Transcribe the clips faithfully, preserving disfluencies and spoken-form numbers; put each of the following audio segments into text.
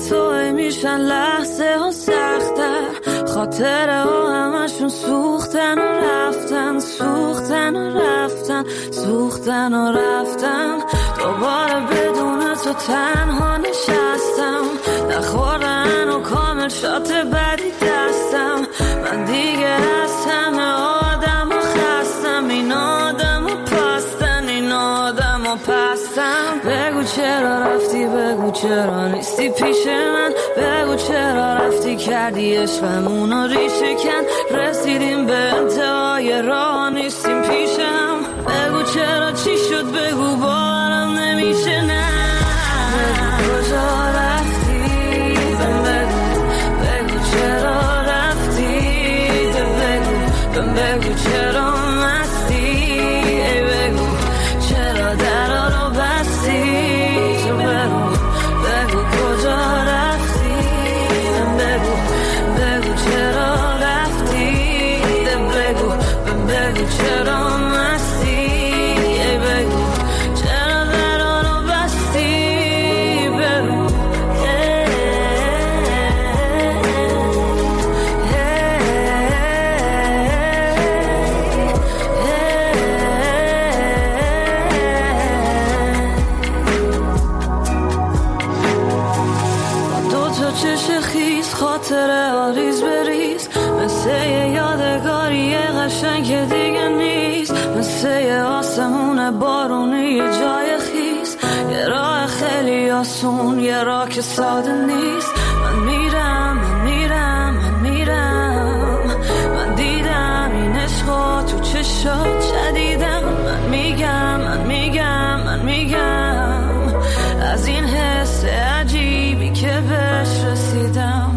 توی میشن لحظه ها سختر، خاطره ها همشون سوختن و رفتن، سوختن و رفتن، سوختن و رفتن. دوباره بدون تو تنها نشستم، نخوردن و کامل شات بدی دستم. من دیگه از همه آدم و خستم، این آدم و پستن، این آدم و پستم. بگو چرا رفتی، بگو چرا نیستی پیش من، بگو چرا رفتی کردی عشقمونو ریشه کن. رسیدیم به انتهای راه نیستیم پیشم، بگو چرا چی شد، بگو باورم نمیشه. نه بگو کجا رفتی، بگو بگو چرا رفتی، بگو بگو چرا مستی، ای بگو چرا درا رو بستی. تو بگو بگو کجا رفتی، بگو بگو چرا رفتی، بگو بگو چرا مستی، ای بگو چرا درا رو بستی. بگو چش خیز خاطره آریز بریز، مثل یه یادگاری قشنگ که دیگه نیست، مثل یه آسمون بارونی یه جای خیز، یه راه خیلی آسون، یه راه که ساده نیست. من میرم من میرم من میرم، من دیدم این عشقا تو چشات شدیدم. من میگم من میگم من میگم از این حس عجیبی که بهش رسیدم.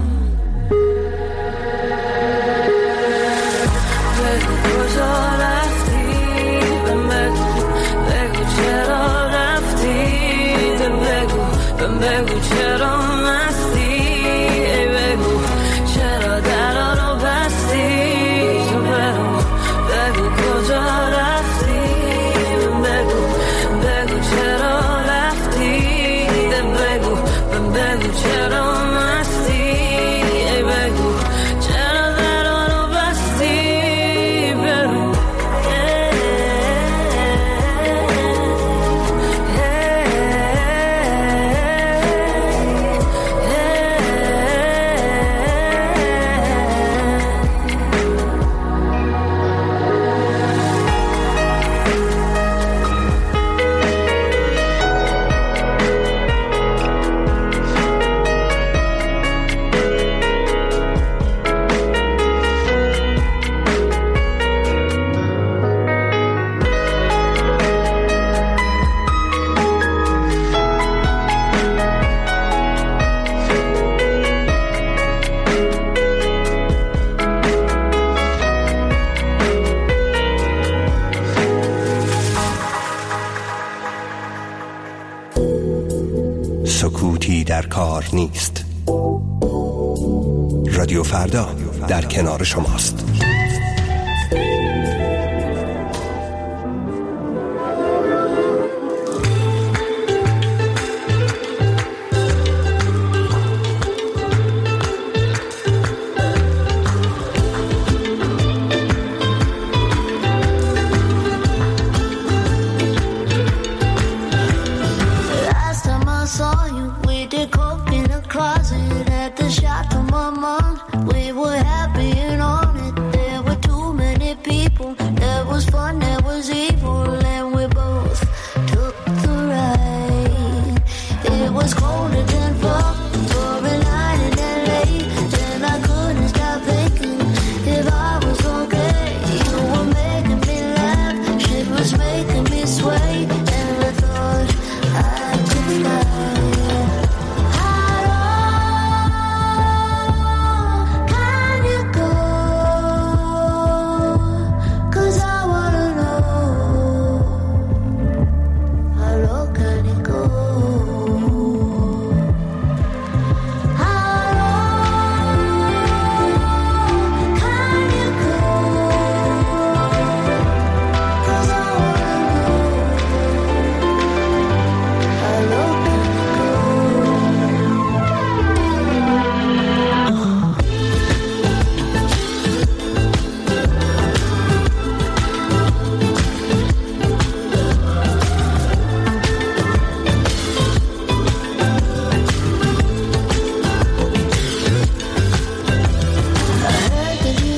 بگو کجا رفتی، بگو بگو چرا رفتی، بگو بگو چرا مستی، ای بگو چرا درا رو بستی. تو بگو بگو کجا رفتی، بگو بگو چرا رفتی، بگو بگو چرا مستی، ای بگو چرا درا رو بستی. بگو سکوتی در کار نیست. رادیو فردا در کنار شماست. Closet at the Chateau Marmont. We were happy and on it there.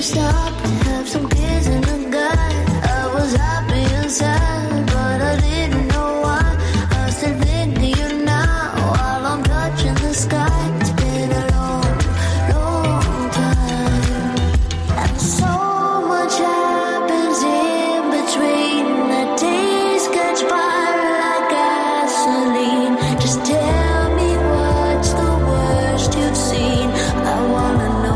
stop to have some kids in the gut. I was happy and sad, but I didn't know why. I still think of you now while I'm touching the sky. It's been a long, long time, and so much happens in between. The days catch fire like gasoline. Just tell me what's the worst you've seen. I wanna know.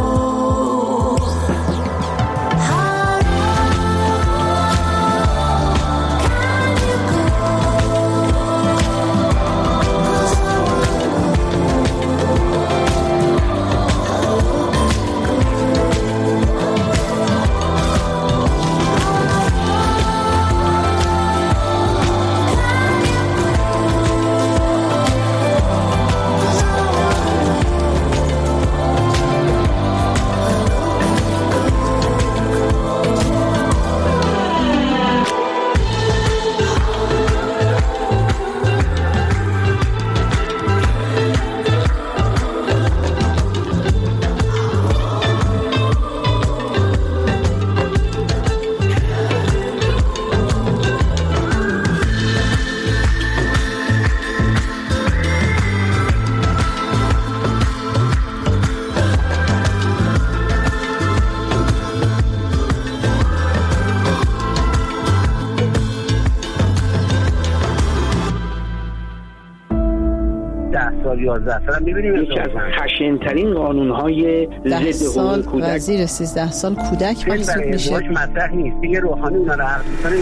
یازده سال می‌بینیم یکی از خشن‌ترین قانون‌های ضد حقوق کودک و زیر سیزده سال کودک محسوب میشه. مطرح نیست دیگه. روحانی اونا رو حرف می‌زنه.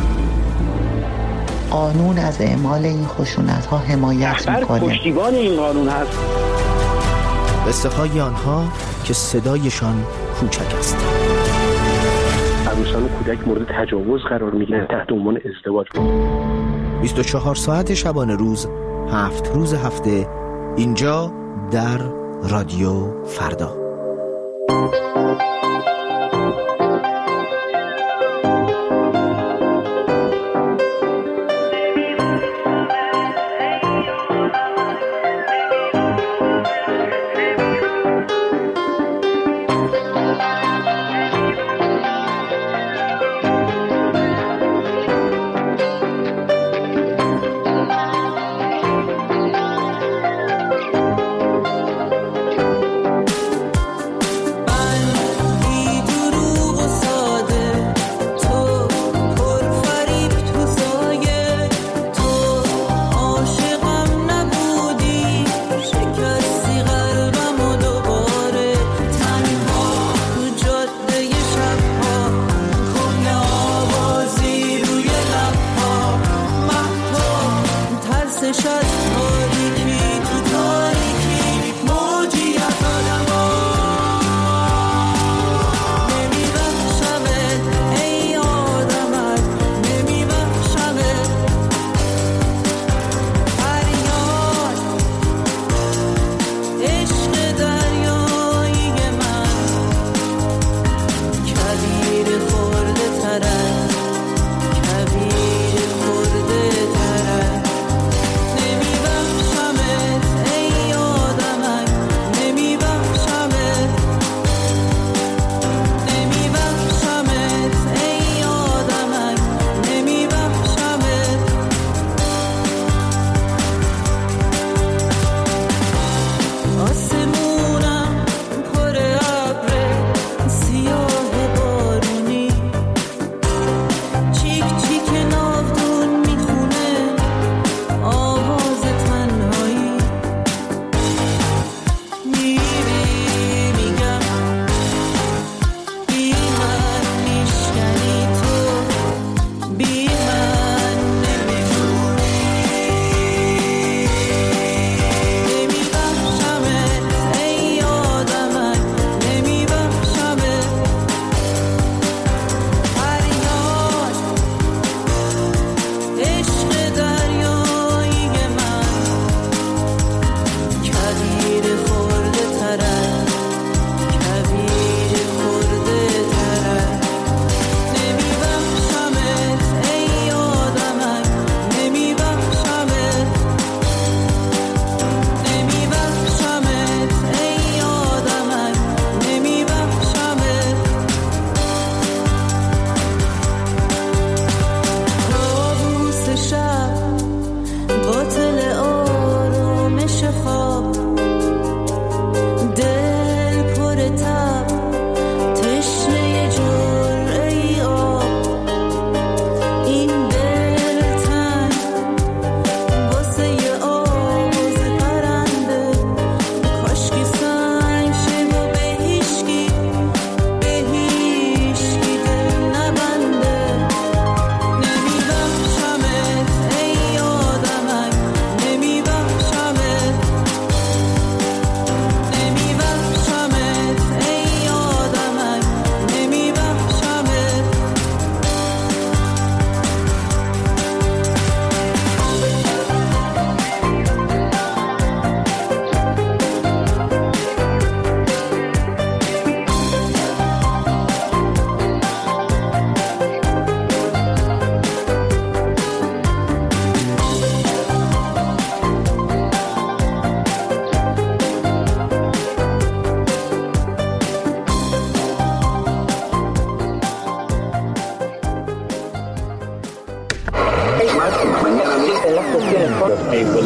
قانون از اعمال این خشونت‌ها حمایت می‌کنه. پشتیبان این قانون هست. قصه های آنها که صدایشان کوچک است. عروسان و کودک مورد تجاوز قرار می‌گیرند تحت عنوان ازدواج. بیست و چهار ساعت شبانه روز، هفت روز هفته، اینجا در رادیو فردا.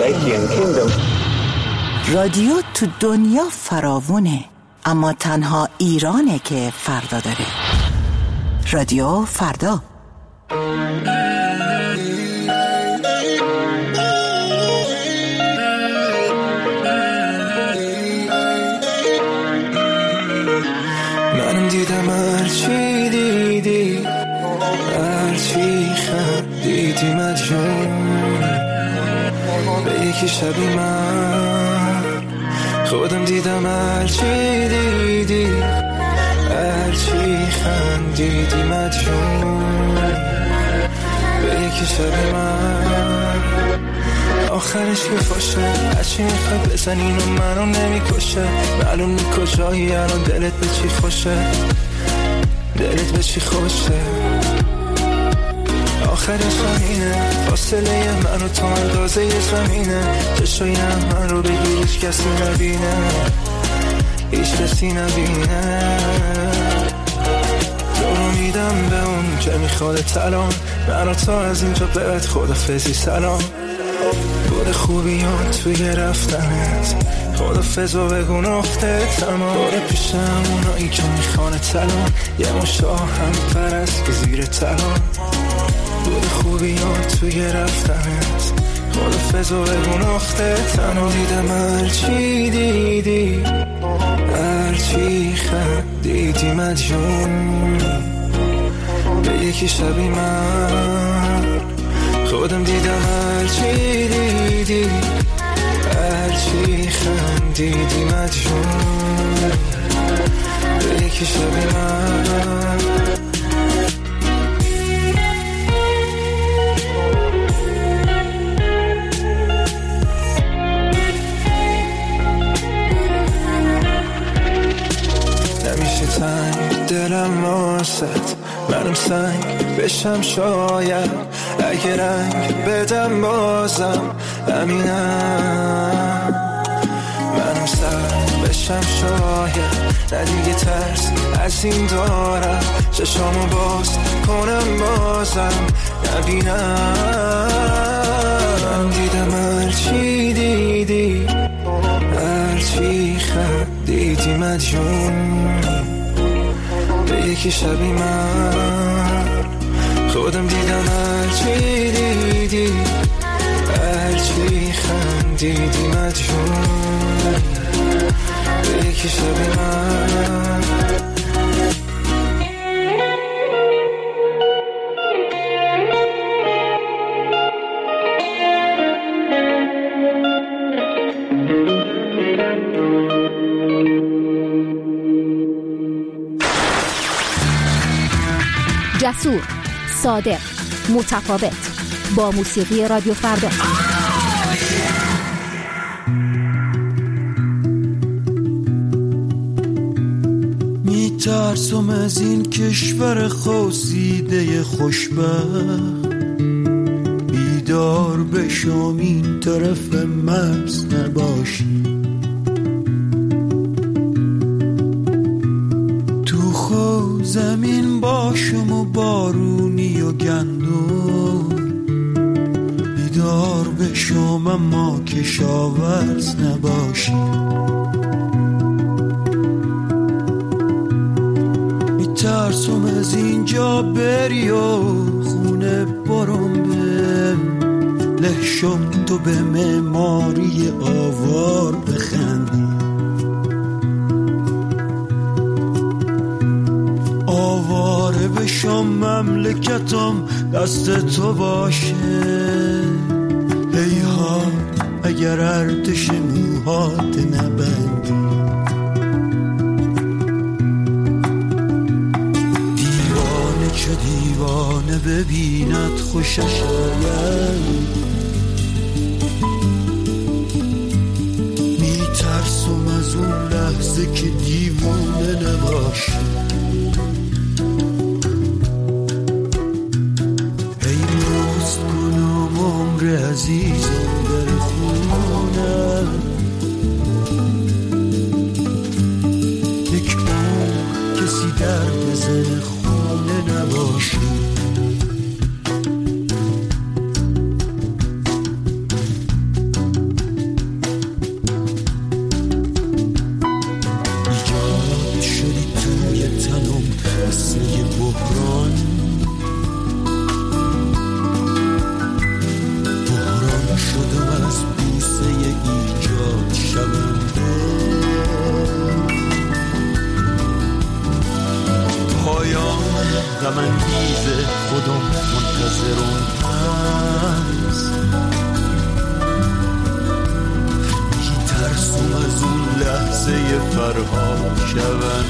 United Kingdom. رادیو تو دنیا فراوونه، اما تنها ایرانه که فردا داره. رادیو فردا. منم دیدم هرچی دیدی، هرچی خندیدی مجنون به یکی شبی من. خودم دیدم هرچی دیدی، هرچی خندیدی مجنون به یکی شبی من. آخرش که فاشه هرچی میخواد بزن اینو منو نمیکشه. معلوم نی کجایی الان دلت به چی خوشه، دلت به چی خوشه. آخرش همینه، فاصله من و تو اندازه زمینه. چشای من رو بگیر هیچ کسی نبینه، هیچ کسی نبینه. تو رو میدم به اون که میخواد الان، من و تو از اینجا بهت خدافظی سلام. بوده خوبیان توی رفتنت، خدافظ و بگو نقطه تمام. باره پیشم اونایی که میخوانه تلان، یه مشاه هم پرست که زیر تلان. بوده خوبیان توی رفتنت، خدافظ و بگو نقطه تمام. دیدم هرچی دیدی، هرچی خندیدی مجنون به یکی شبی من. خودم دیدم هرچی دیدی، هرچی خندیدی مجنون به یکی شبی من. نمیشه تنگ دلم واسط، منم سنگ بشم شاید. اگه رنگ بدم بازم همینم. منم سنگ بشم شاید، نه دیگه ترس از این دارم. چشامو باز کنم بازم نبینم. من دیدم هرچی دیدی، هرچی خندیدی مجنون به یکی شبی من. خودم دیدم هرچی دیدی، هرچی خندیدی مجنون به یکی شبی من. جسور، صادق، متفاوت، با موسیقی رادیو فردا. میترسم از این کشور خواسیده خوشبخت، بیدار بشم این طرف مرز نباشی. تو خو زمین باشم و بارونی و گندم، بیدار بشم اما کشاورز نباشی. میترسم از اینجا بری و خونه برم به لحشم، تو به معماری آوار بخندی. آواره بشم مملکتم دست تو باشه. ای ها اگر ارتش موهات نبندی. دیوانه چه دیوانه ببیند خوشش آید. میترسم از اون لحظه که دیوانه نباشی. عزیزم در خونم یک عمر کسی در بزن خونه نباشی. غم انگیز خودم منتظرم هست. میترسم از اون لحظه فرها شون.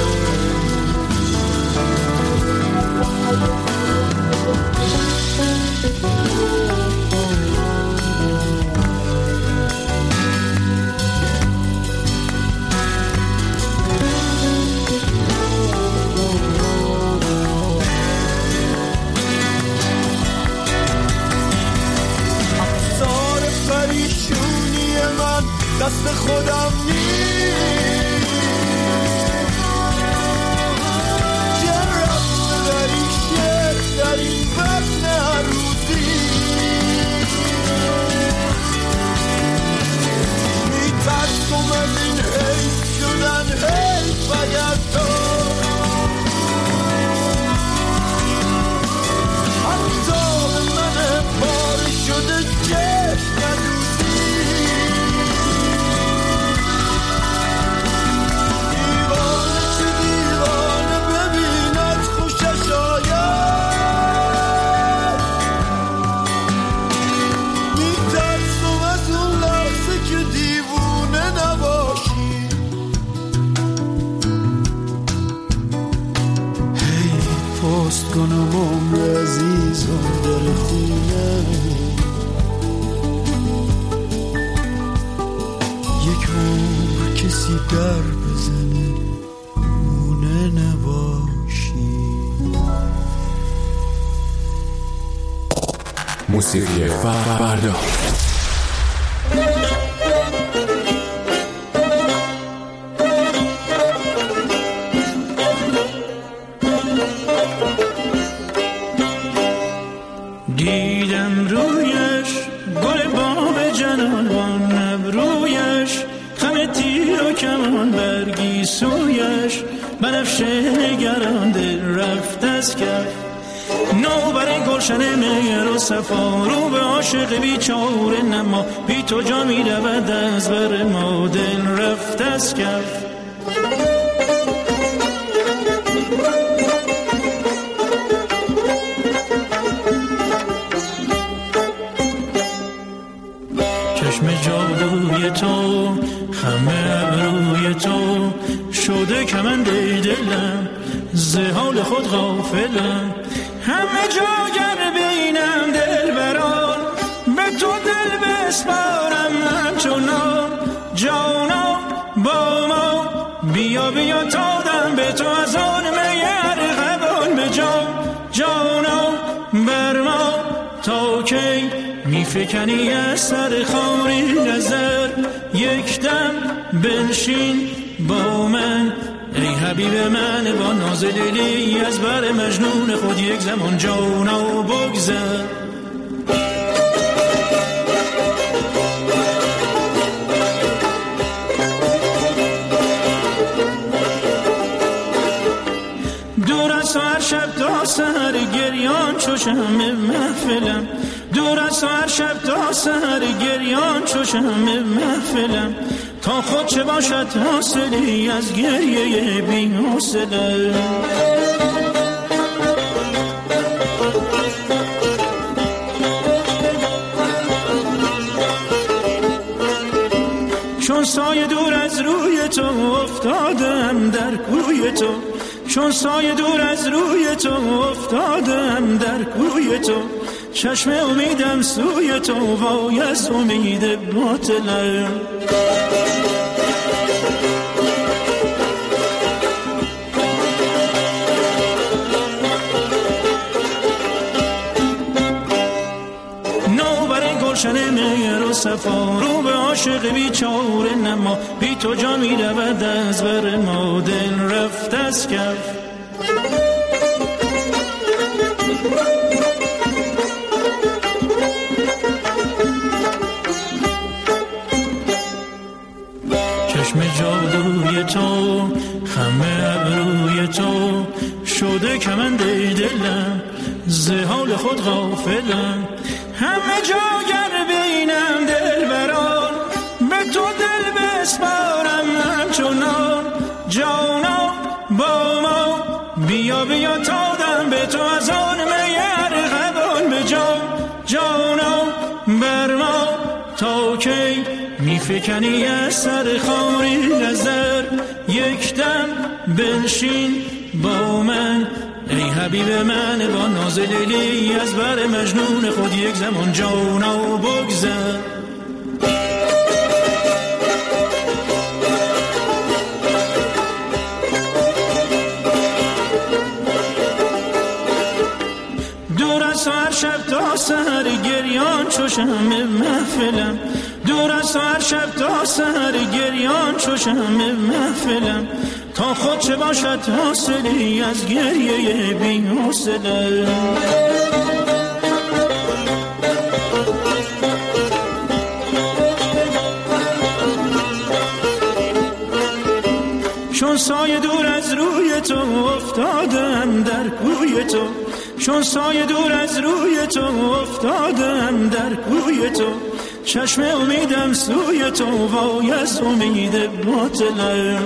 دست خودم نیست چه رفت در این شعر در این وطن هر روزی میترسم از این حیف شدن حیف اگر تو حتی به من بار شده چشم ندوزی. کنم عمر عزیزم در خونه یک عمر کسی در بزنه خونه نباشی. موسیقی فردا. دیدم رویش گل باب جنان ابرویش خم تیر و کمان برگی سویش بنفشه نگران دل رفت از کف نو برای گلشن مهر و صفا رو به عاشق بیچاره نما بی تو جا می رود از بر ما دل رفت از کف. چشم جادوی تو خم ابروی تو شده کمند دلم ز حال خود غافلم همه جا گر بینم دل بران به تو دل بسپارم همچنان جانا با ما بیا بیا تا دم به تو از آن میر غبان به جان جانا بر ما تا کی می فکنی از سر خاری نظر یک دم بنشین با من ای حبیب من با ناز دلی از بر مجنون خود یک زمان جانا بگذر. دور از هر شب تا سهر گریان چو شمع محفلم دور از هر شب تا سهر گریان چو شمع محفلم تا خود چه باشد حاصلی از گریه بی حوصله. چون سایه دور از روی تو افتادم در کوی تو چون سایه دور از روی تو افتادم در کوی تو چشم امیدم سوی تو وای از امید باطلم. نو برای گلشن مهر و صفا رو به عاشق بیچاره نما بی تو جا می رود از بر ما دل رفت از کف. چشم جادوی تو خم ابروی تو شده کمند دلم ز حال خود غافلم همه جا گر بینم دل بران به تو دل بسپارم همچنان جانا با ما بیا بیا تا دم به تو از آن میر غبان به جان جانا بر ما تا کی میفکنی از سر خاری نظر یک دم بنشین با من ای حبیب من با ناز لیلی از بر مجنون خود یک زمان جانا بگذر دور از هر شب تا سهر گریان چو شمع محفلم دور از هر شب تا سهر گریان چو شمع محفلم تا خود چه باشد حاصلی از گریه بی حوصله چون سایه دور از روی تو افتادم در کوی تو چون سایه دور از روی تو افتادم در کوی تو چشم امیدم سوی تو وای از امید باطلم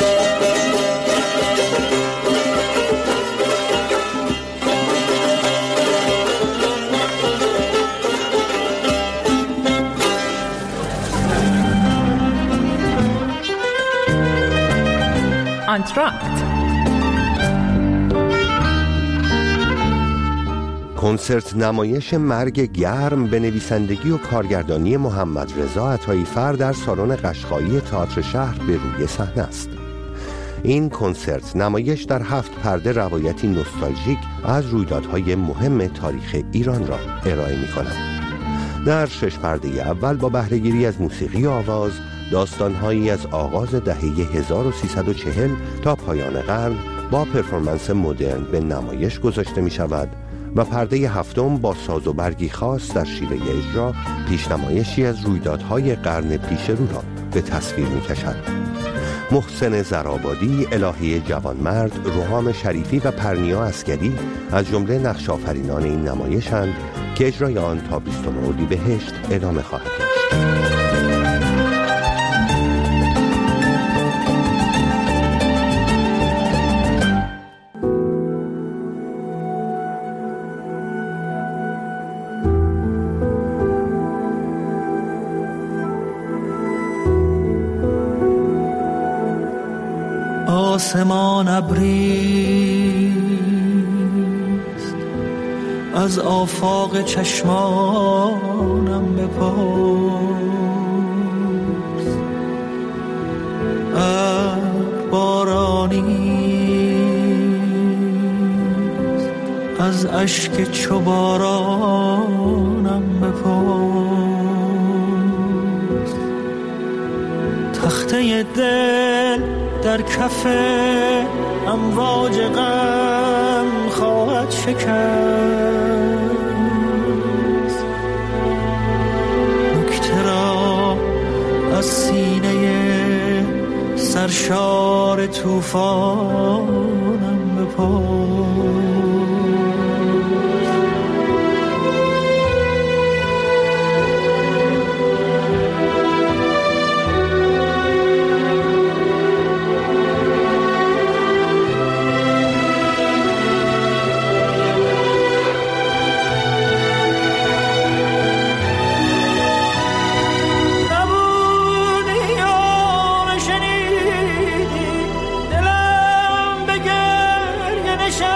آنتراکت کنسرت نمایش مرگ گرم به نویسندگی و کارگردانی محمد رضا عطاییفر در سالن قشقایی تئاتر شهر به روی صحنه است. این کنسرت نمایش در هفت پرده روایتی نوستالژیک از رویدادهای مهم تاریخ ایران را ارائه می‌کند. در شش پرده اول با بهره‌گیری از موسیقی و آواز داستان‌هایی از آغاز دهه هزار و سیصد و چهل تا پایان قرن با پرفورمنس مدرن به نمایش گذاشته می‌شود و پرده هفتم با ساز و برگی خاص در شیوه اجرا پیشنمایشی از رویدادهای قرن پیش رو را به تصویر می‌کشد. محسن زرآبادی، الهی جوانمرد، روحام شریفی و پرنیا عسکری از جمله نقش آفرینان این نمایش‌اند که اجرای آن تا بیستم اردیبهشت ادامه خواهد داشت. آسمان ابریست از آفاق چشمانم بپرس ابر بارانیست از اشک چو بارانم بپرس تخته دل در کف امواج غم خواهد شکست نکته را از سینه سرشار طوفانم بپرس نشان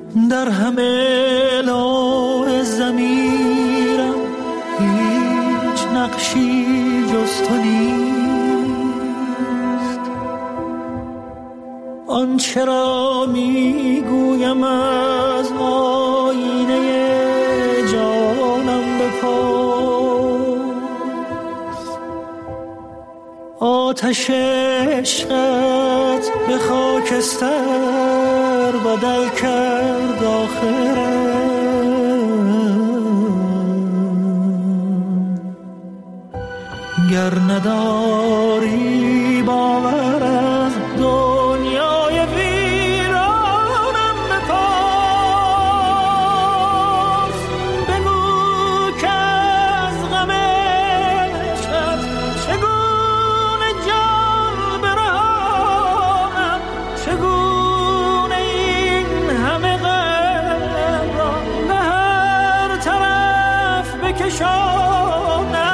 در همه لوح ضمیرم هیچ نقشی جز تو نیست. آنچه را میگویم از آینه جانم بپرس. آتش عشقت به خاکستر بدل کرد آخرم. گر نداری باور از دنیای ویرانم بپرس. بگو که از غم عشقت چگونه جان برهانم، چگونه این همه غم را به هر طرف بکشانم.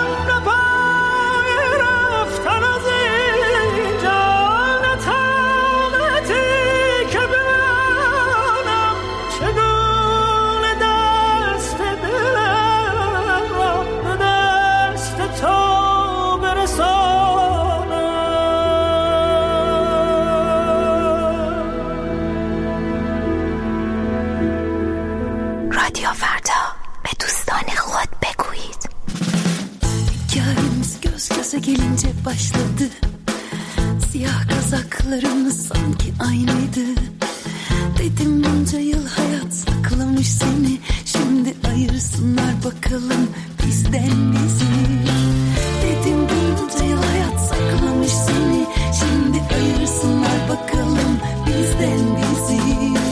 رادیو فردا به دوستان خود بگویید. Hikayemiz göz göze gelince başladı. Siyah kazaklarımız sanki aynıydı. Dedim bunca yıl hayat saklamış seni. Şimdi ayırsınlar bakalım bizden bizi. Dedim bunca yıl hayat saklamış seni. Şimdi ayırsınlar bakalım bizden bizi.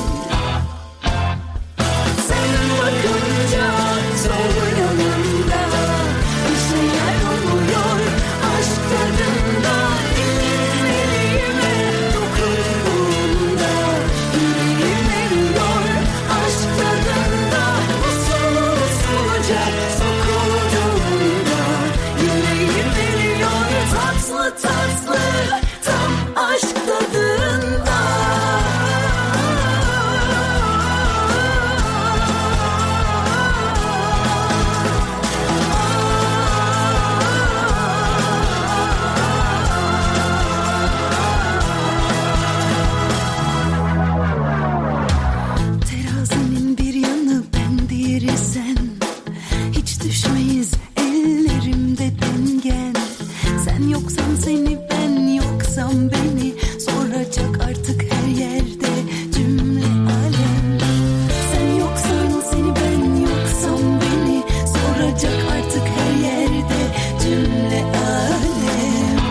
Sen bakınca sol yanımda bir şeyler oluyor. Aşk tadında elin elime dokunduğunda yüreğim eriyor. Aşk tadında usul usulca sokulduğunda yüreğim eriyor. Tatlı tatlı tam aşk tadında. Terazinin bir yanı ben, diğeri sen. Hiç düşmeyiz ellerimde dengen. Sen yoksan seni, ben yoksam beni. Soracak artık her yerde cümle alem. Sen yoksan seni, ben yoksam beni. Soracak artık her yerde cümle alem.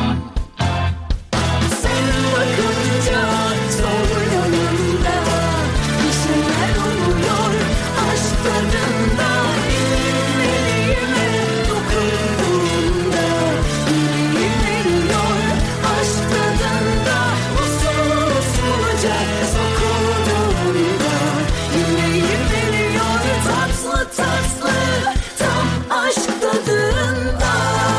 Sen bakınca sol yanımda bir şeyler oluyor. Aşk tadında elin elime dokunduğunda yüreğim eriyor. Aşk tadında usul usulca sokulduğunda yüreğim eriyor. Tatlı tatlı tam aşk tadında.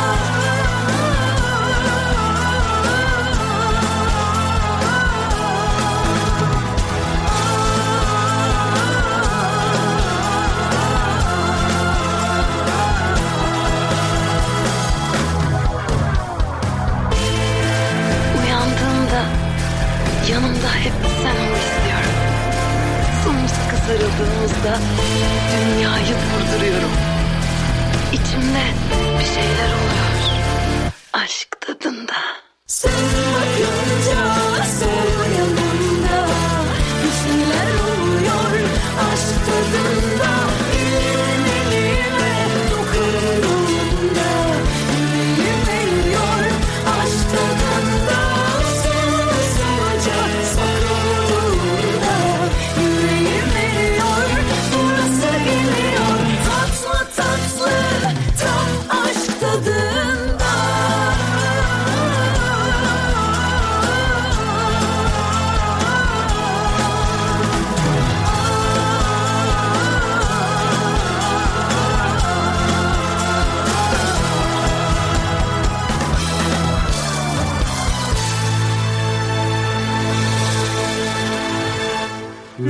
Uyandığımda yanımda hep sen ol istiyorum. Sımsıkı sarıldığımızda dünyayı durduruyorum. İçimde bir şeyler oluyor. Aşk tadında. Sen bakınca sol yanımda bir şeyler oluyor. Aşk tadında elin elime dokunduğunda yüreğim eriyor. Aşk tadında usul usulca sokulduğunda yüreğim eriyor. Burası geliyor tatlı tatlı tam aşk tadında.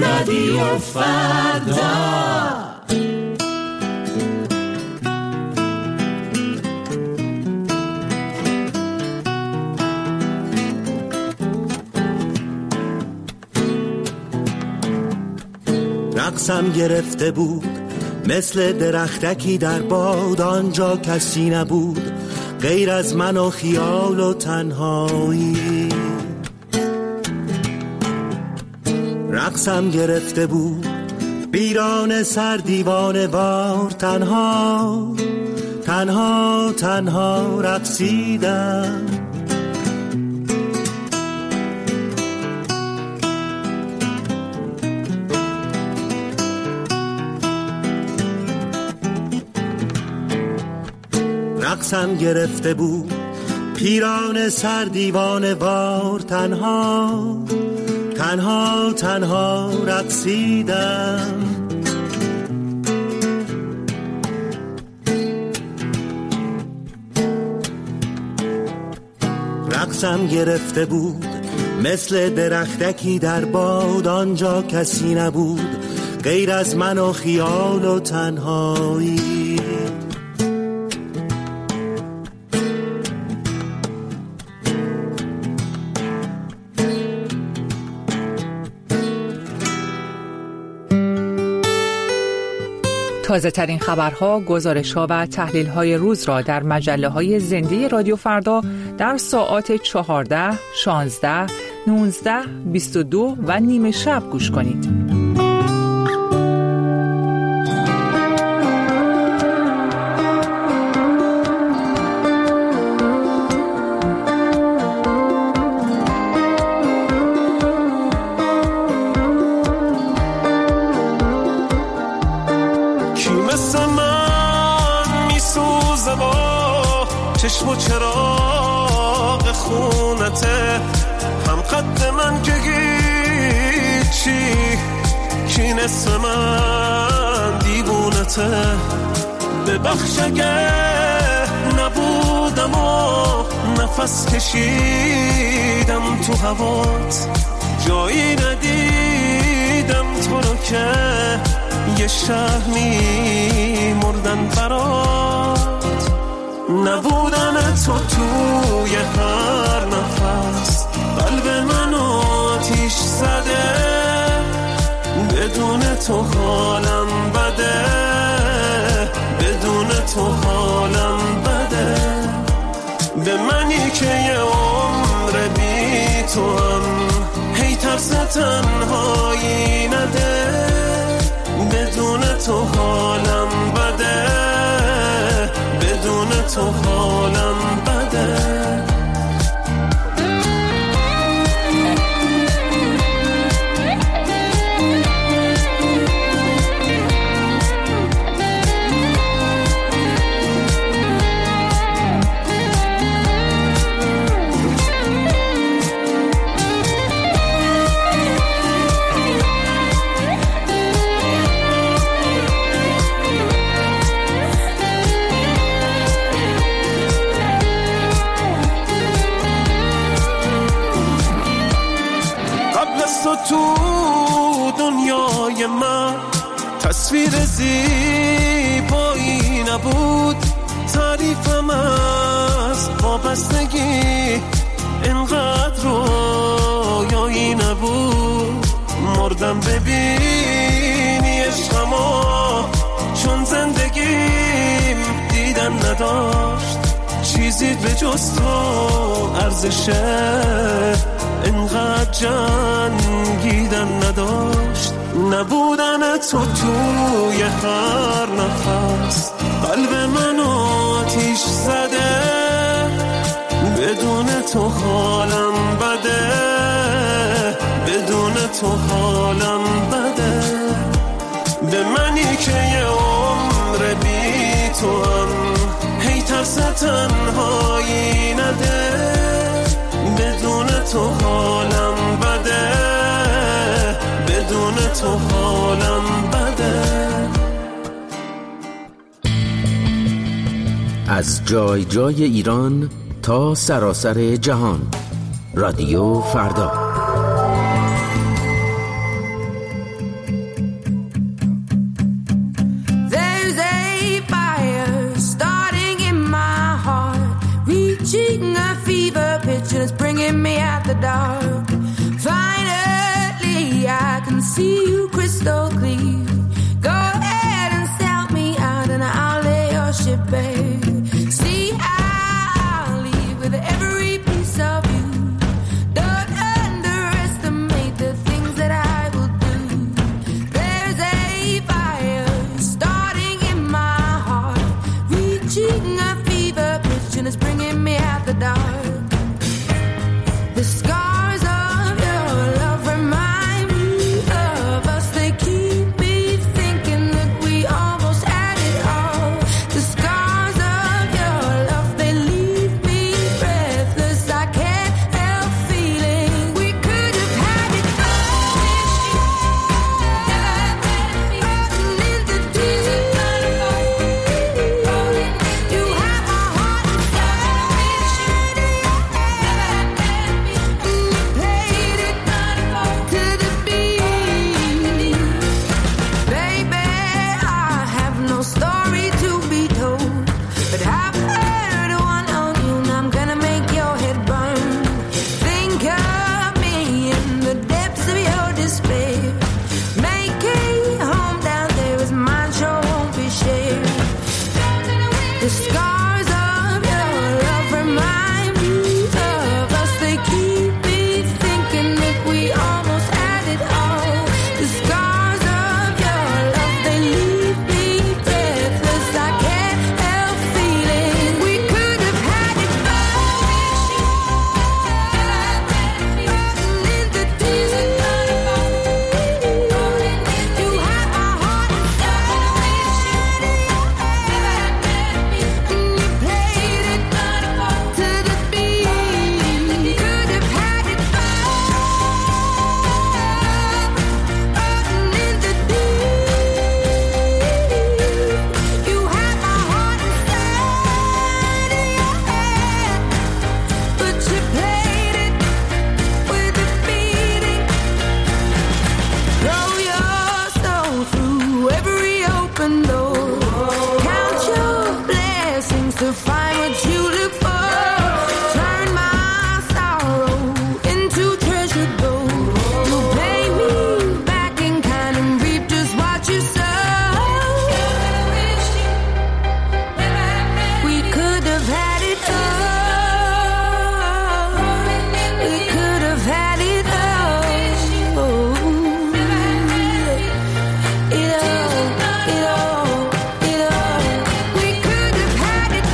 رادیو فردا. رقصم گرفته بود مثل درختکی در باد، آنجا کسی نبود غیر از من و خیال و تنهایی. رقصم گرفته بود بیران سر دیوانه وار، تنها تنها تنها رقصیدم. رقصم گرفته بود پیران سر دیوانه وار، تنها تنها تنها رقصیدم. رقصم گرفته بود مثل درختکی در باد، آنجا کسی نبود غیر از من و خیال و تنهایی. تازه ترین خبرها، گزارش‌ها و تحلیل‌های روز را در مجله‌های زنده رادیو فردا در ساعات چهارده، شانزده، نوزده، بیست و دو و نیمه شب گوش کنید. چشم و چراغ خونته هم قد من که گیچی، کی نصف من دیوونته. ببخش اگه نبودم و نفس کشیدم تو هوات، جایی ندیدم تو رو که یه شهر می مردن برات. نبودن تو توی هر نفس قلب من آتیش زده، بدون تو حالم بده، بدون تو حالم بده. به منی که یه عمر بی تو هم هی ترس تنهایی نده، بدون تو حالم بده، بدون تو حالم بده. تو تو دنیای من تصویر زیبایی نبود، تعریفم از وابستگی انقدر رویایی نبود. مردم ببینی عشقمو، چون زندگیم دیدن نداشت، چیزی به جز تو ارزشه انقدر جنگیدن نداشت. نبودن تو توی هر نفس قلب من آتیش زده، بدون تو حالم بده، بدون تو حالم بده. به منی که یه عمر بی تو هم هی ترس تنهایی نده، بدون تو حالم بده، بدون تو حالم بده. از جای جای ایران تا سراسر جهان، رادیو فردا. dark. Finally, I can see you crystal clear. Go ahead and sell me out and I'll lay your ship bare. See, I'll leave with every piece of you. Don't underestimate the things that I will do. There's a fire starting in my heart, reaching a fever pitch and it's bringing me out the dark. The scars of your love remind me of us. They keep me thinking that we almost had it all. The scars of your love, they leave me breathless. I can't help feeling we could have had it all. In the deep, you have my heart inside. Played it to the beat. Baby, I have no story to be told, but I've heard one on you and I'm gonna make your head burn. Think of me in the depths of your despair. Make a home down there as mine sure won't be shared. The scars of your love remind me of us. They keep me thinking that we almost had it all. The scars of your love, they leave me breathless. I can't help feeling we could have had it all. In the deep, you have my heart inside. You played it to the beat. Could have had it all. In the deep, you have my heart inside. But you played it with a beating. Throw your soul through every open door. Count your blessings to find what you look for. Turn my sorrow into treasured gold. You'll pay me back in kind and reap just what you sow. We could have had it all. We could have had it all. It all, it all, it all. We could have had it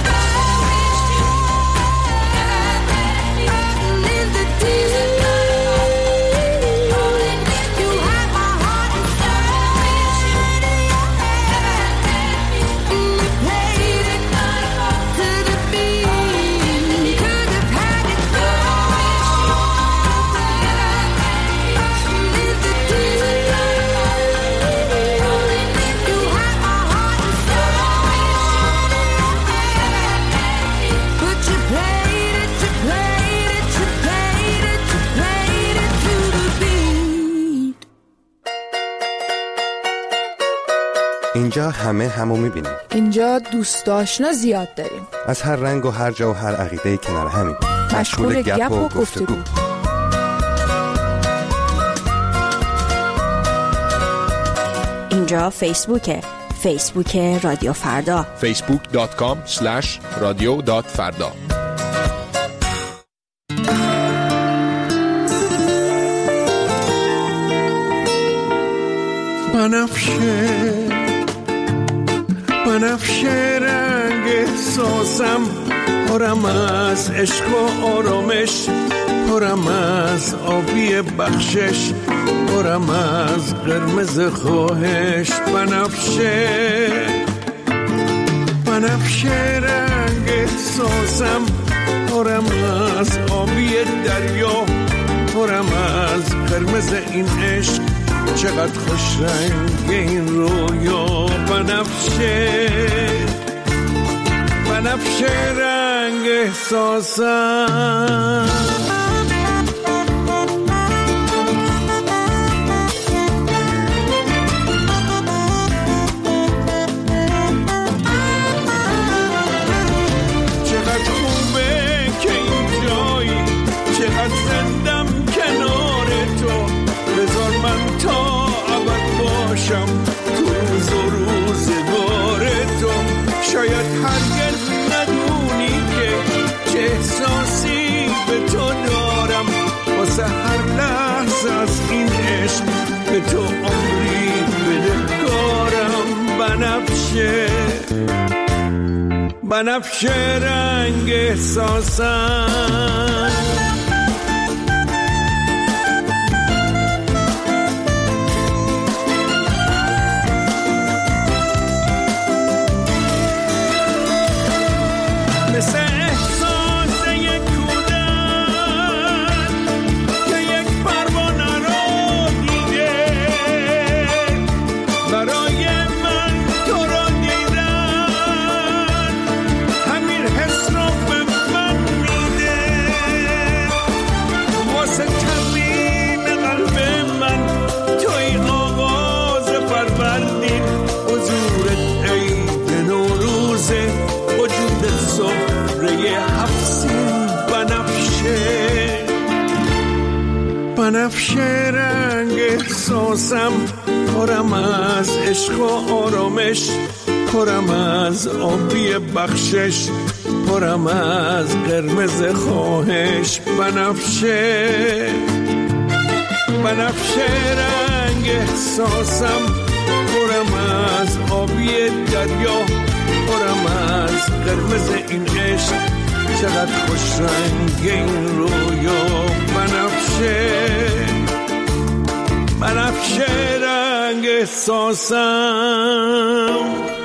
all. In the deep, you have my heart inside. You played it to the beat. Could have had it all. In the deep, you have my heart inside. But you played it, you played it, you played it, you played it to the beat. اینجا همه همو میبینیم. اینجا دوست آشنا زیاد داریم. از هر رنگ و هر جا و هر عقیده کنار همین. مشغول گپ و گفتگو. اینجا فیسبوکه. فیسبوک رادیو فردا. فیسبوک دات کام اسلش رادیو دات فردا. بنفشه بنفشه رنگ احساسم، پرم از عشق و آرامش، پرم از آبی بخشش، پرم از قرمز خواهش. بنفشه بنفشه رنگ احساسم، پرم از آبی دریا، پرم از قرمز این عشق، چقدر خوش رنگ این رویا. بنفشه بنفشه رنگ احساسم. چقدر خوبه که این جایی، چقدر زنده بنفشه بنفشه رنگ احساسم مثل احساس یک کودک که یک پروانه رو دیده برای من تو رو دیدن همین حس رو به من میده واسه تمرین قلب من توی آغاز فروردین حضورت عید نوروزه وجود زهره هفسین بنفشه بنفشه رنگ احساسم پرم از عشق و آرامش پرم از آبی بخشش پرم از قرمز خواهش بنفشه بنفشه رنگ احساسم پرم از آبی دریا پرم از قرمز این عشق چقدر خوش رنگ این رویا بنفشه بنفشه رنگ احساسم